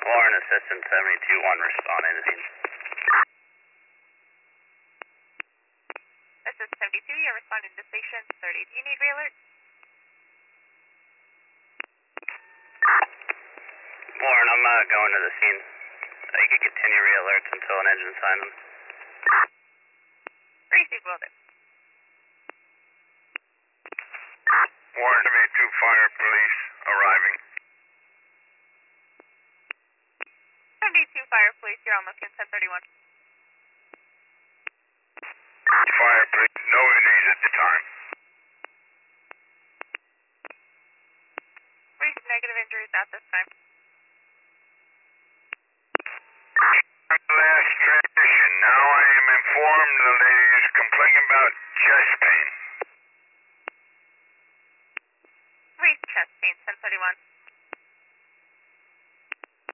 Warren Assistant 72-1 responding to scene. Assistant 72, you're responding to station 30. Do you need re-alert? Warren, I'm going to the scene. You can continue re-alerts until an engine signs them. Received, will do. Warren 72, fire police arriving. 72 fire police, you're on location 1031. Fire police, no injuries at the time. Received negative injuries at this time.